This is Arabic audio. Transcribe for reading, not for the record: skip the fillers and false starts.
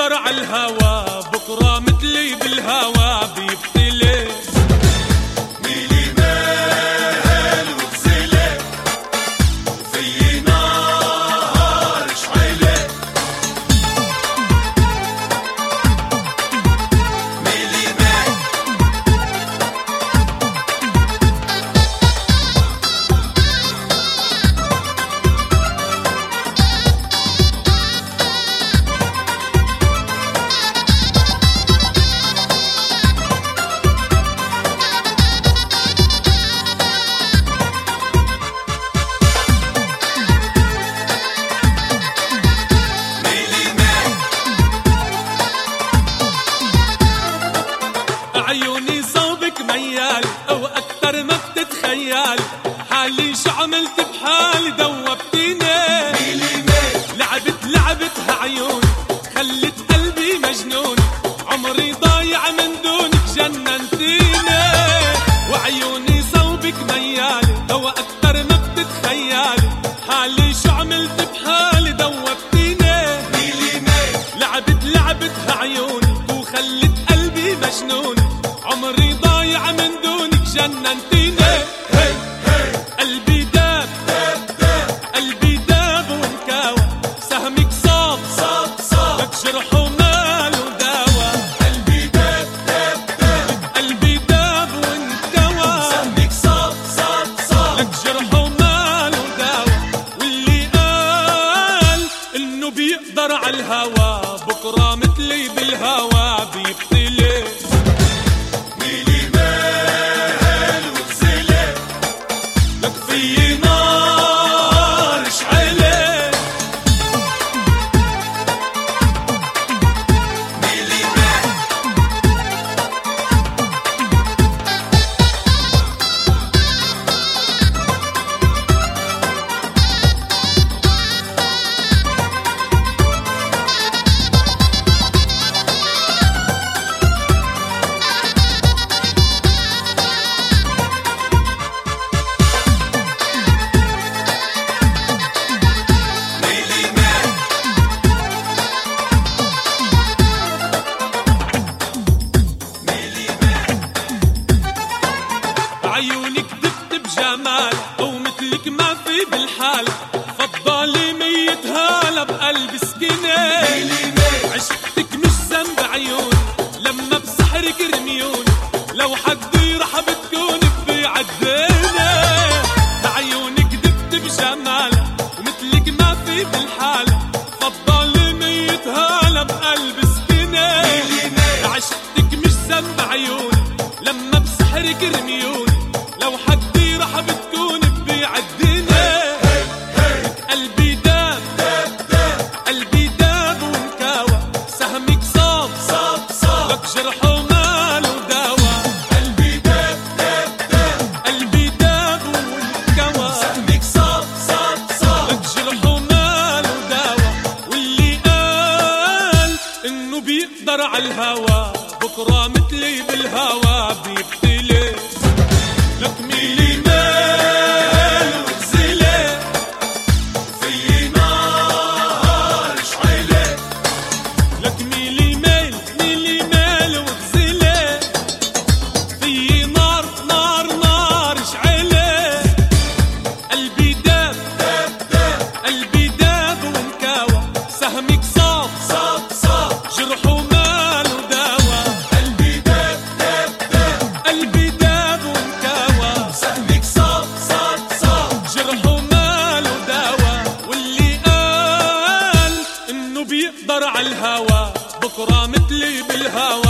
بيقدر على الهوى بكرة مثلي بالهوى بيبتلي. ميلي مال وغزلة في نار شعلة. ميلي مال عيوني صوبك ميال او اكتر ما بتتخيل، حالي شو عملت بحالي دوبتيني. لعبتها عيون خلت قلبي مجنون، عمري ضايع من دونك جننتيني. وعيوني صوبك ميال او اكتر ما بتتخيل، حالي شو عملت بحالي دوبتيني. لعبتها عيون وخلت قلبي مجنون، عمري ضايع من دونك جننتيني. قلبي داب قلبي داب وانكاوى، سهمك صاب لك جرح ومال وداوى. قلبي داب قلبي داب وانكاوى، سهمك صاب لك جرح ومال وداوى. واللي قال انه بيقدر على الهوى بكرة مثلي بالهوى بيبتلي. ميلي مال وغزلة لك في نار شعلة. ميلي مال عيونك دبت بجمال او مثلك ما في بالحال، فضالي ميت هالة بقلب سكينة. عشقتك مش ذنب عيون لما بسحرك رميون، لو حدي رح بتكون بيعدينا. عيونك دبت بجمال ومثلك ما في بالحال، فضالي ميت هالة بقلب سكينة. عشقتك مش ذنب عيون لما بسحرك رميون، لو حدي رح بتكون بيعدينا. قلبي داب قلبي داب وانكاوى، سهمك صاب لك جرح ومال وداوى. قلبي داب قلبي داب وانكاوى، سهمك صاب لك جرح ومال وداوى. واللي قال انه بيقدر على الهوى بكرة مثلي بالهوى بيبتلي. لك ميلي مال وغزلة في نار شعلة. لك ميلي مال وغزلة في نار شعلة. قلبي داب قلبي داب وانكاوى، سهمك صاب جرح ومال وداوى. قلبي داب قلبي داب وانكاوى، سهمك صاب جرح ومال وداوى. واللي قال انه بيقدر على الهوى بكرة مثلي بالهوى